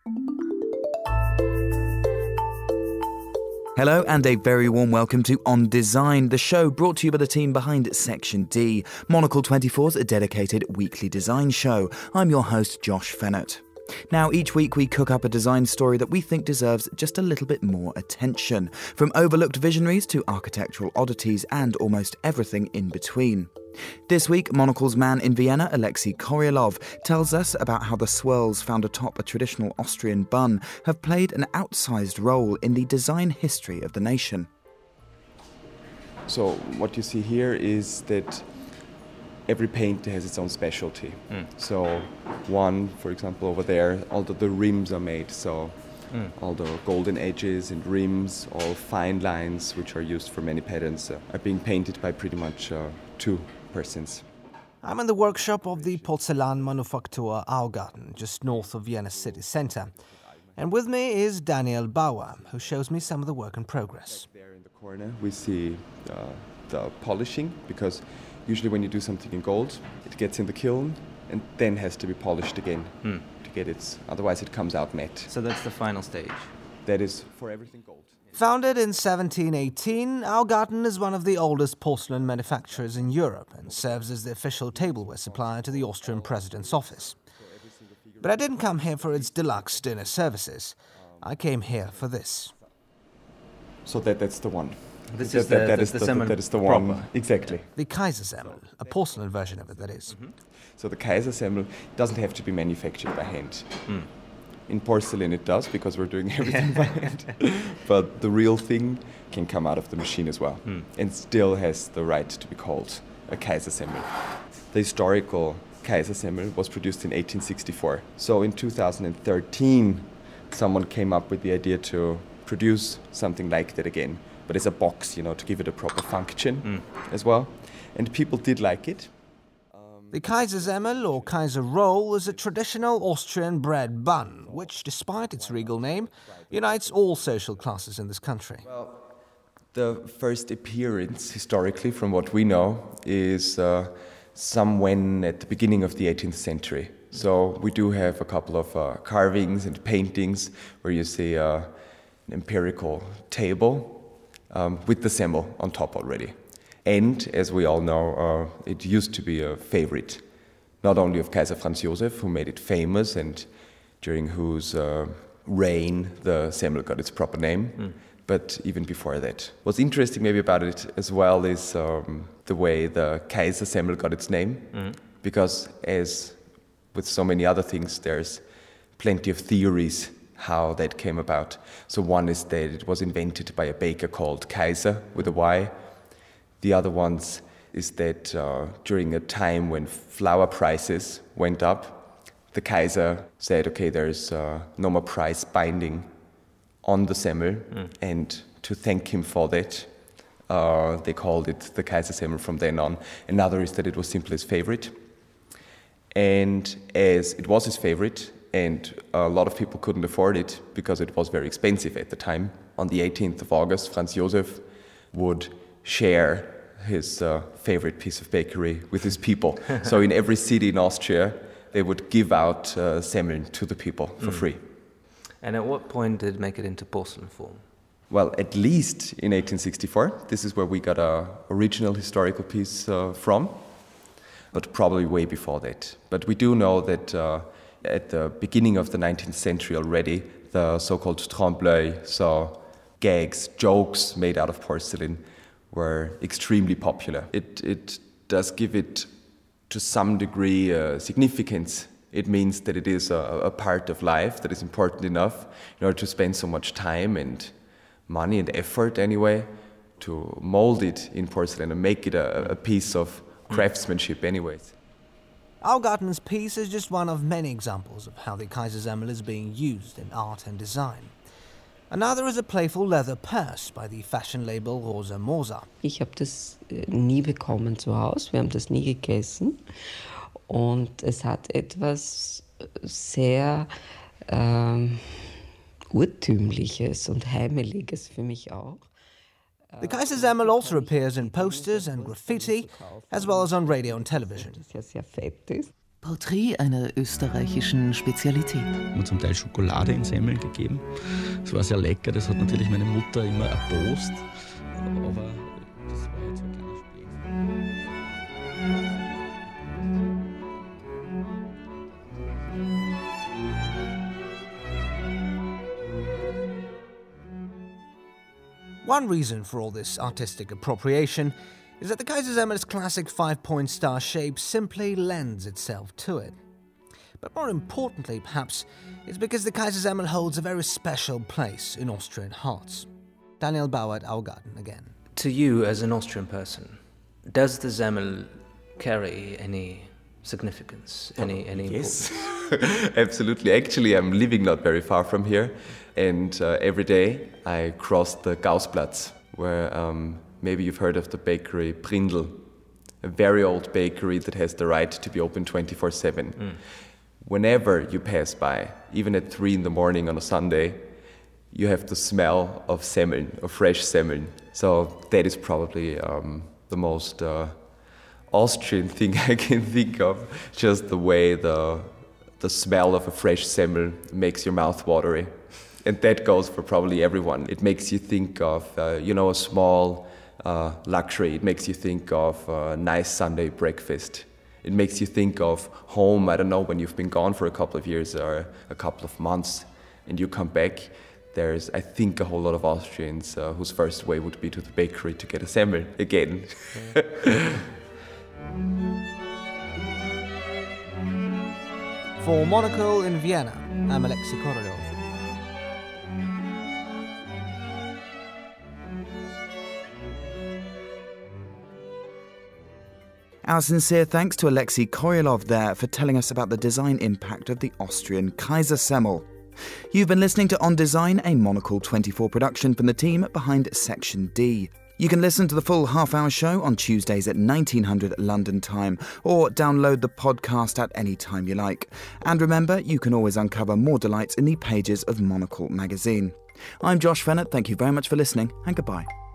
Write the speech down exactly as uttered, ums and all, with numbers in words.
Hello and a very warm welcome to On Design, the show brought to you by the team behind Section D, Monocle twenty-four's dedicated weekly design show. I'm your host, Josh Fennett. Now, each week we cook up a design story that we think deserves just a little bit more attention, from overlooked visionaries to architectural oddities and almost everything in between. This week, Monocle's man in Vienna, Alexei Koryalov, tells us about how the swirls found atop a traditional Austrian bun have played an outsized role in the design history of the nation. So what you see here is that every painter has its own specialty. Mm. So one, for example, over there, all the, the rims are made. So mm. all the golden edges and rims, all fine lines, which are used for many patterns, uh, are being painted by pretty much uh, two persons. I'm in the workshop of the Porzellan Manufaktur Augarten, just north of Vienna's city centre. And with me is Daniel Bauer, who shows me some of the work in progress. There in the corner we see uh, the polishing, because usually when you do something in gold, it gets in the kiln and then has to be polished again hmm. to get it, otherwise it comes out matte. So that's the final stage? That is for everything gold. Founded in seventeen eighteen, Augarten is one of the oldest porcelain manufacturers in Europe and serves as the official tableware supplier to the Austrian president's office. But I didn't come here for its deluxe dinner services. I came here for this. So that that's the one. This that, is the, that, that the, is the, the, the that is the proper. one. Exactly. The Kaisersemmel, a porcelain version of it, that is. Mm-hmm. So the Kaisersemmel doesn't have to be manufactured by hand. Mm. In porcelain it does, because we're doing everything by hand. But the real thing can come out of the machine as well, mm. and still has the right to be called a Kaisersemmel. The historical Kaisersemmel was produced in eighteen sixty-four. So in two thousand thirteen, someone came up with the idea to produce something like that again, but as a box, you know, to give it a proper function mm. as well. And people did like it. The Kaisersemmel, or Kaiser roll, is a traditional Austrian bread bun, which, despite its regal name, unites all social classes in this country. Well, the first appearance, historically, from what we know, is uh, somewhen at the beginning of the eighteenth century. So we do have a couple of uh, carvings and paintings where you see uh, an empirical table um, with the semmel on top already. And, as we all know, uh, it used to be a favorite, not only of Kaiser Franz Josef, who made it famous and during whose uh, reign the semmel got its proper name, mm. but even before that. What's interesting maybe about it as well is um, the way the Kaiser semmel got its name, mm. because as with so many other things, there's plenty of theories how that came about. So one is that it was invented by a baker called Kaiser, with a Y. The other ones is that uh, during a time when flour prices went up, the Kaiser said, okay, there's uh, no more price binding on the semmel, mm. and to thank him for that, uh, they called it the Kaisersemmel from then on. Another is that it was simply his favorite. And as it was his favorite, and a lot of people couldn't afford it because it was very expensive at the time, on the eighteenth of August, Franz Josef would share his uh, favorite piece of bakery with his people. So in every city in Austria, they would give out uh, semmeln to the people for mm. free. And at what point did it make it into porcelain form? Well, at least in eighteen sixty-four. This is where we got our original historical piece uh, from, but probably way before that. But we do know that uh, at the beginning of the nineteenth century already, the so-called trompe-l'œil, so gags, jokes made out of porcelain, were extremely popular. It, it does give it, to some degree, uh, significance. It means that it is a, a part of life that is important enough in order to spend so much time and money and effort anyway to mold it in porcelain and make it a, a piece of craftsmanship anyways. Augarten's piece is just one of many examples of how the Kaisersemmel is being used in art and design. Another is a playful leather purse by the fashion label Rosa Mosa. Ich habe das nie bekommen zu Hause, wir haben das nie gegessen. Und es hat etwas sehr ähm, Urtümliches und Heimeliges für mich auch. The Kaisersemmel also appears in posters and graffiti, as well as on radio and television. Das ja sehr fett ist. Porträt einer österreichischen Spezialität. Wir haben zum Teil Schokolade in Semmeln gegeben. Das war sehr lecker, das hat natürlich meine Mutter immer erbost. Aber das war jetzt ein kleiner One reason for all this artistic appropriation is that the Kaisersemmel's classic five-point star shape simply lends itself to it. But more importantly, perhaps, it's because the Kaisersemmel holds a very special place in Austrian hearts. Daniel Bauert Augarten again. To you, as an Austrian person, does the Semmel carry any significance, any, any Yes, absolutely. Actually, I'm living not very far from here, and uh, every day I cross the Gaußplatz, where um, maybe you've heard of the bakery Brindl, a very old bakery that has the right to be open twenty-four seven. Mm. Whenever you pass by, even at three in the morning on a Sunday, you have the smell of semmeln, of fresh semmeln. So that is probably um, the most uh, Austrian thing I can think of. Just the way the the smell of a fresh semmel makes your mouth watery. And that goes for probably everyone. It makes you think of, uh, you know, a small uh, luxury. It makes you think of a nice Sunday breakfast. It makes you think of home, I don't know, when you've been gone for a couple of years or a couple of months and you come back. There's, I think, a whole lot of Austrians uh, whose first way would be to the bakery to get a semmel again. For Monocle in Vienna, I'm Alexei Korolev. Our sincere thanks to Alexei Korolev there for telling us about the design impact of the Austrian Kaisersemmel. You've been listening to On Design, a Monocle twenty-four production from the team behind Section D. You can listen to the full half-hour show on Tuesdays at nineteen hundred London time, or download the podcast at any time you like. And remember, you can always uncover more delights in the pages of Monocle magazine. I'm Josh Fennett, thank you very much for listening, and goodbye.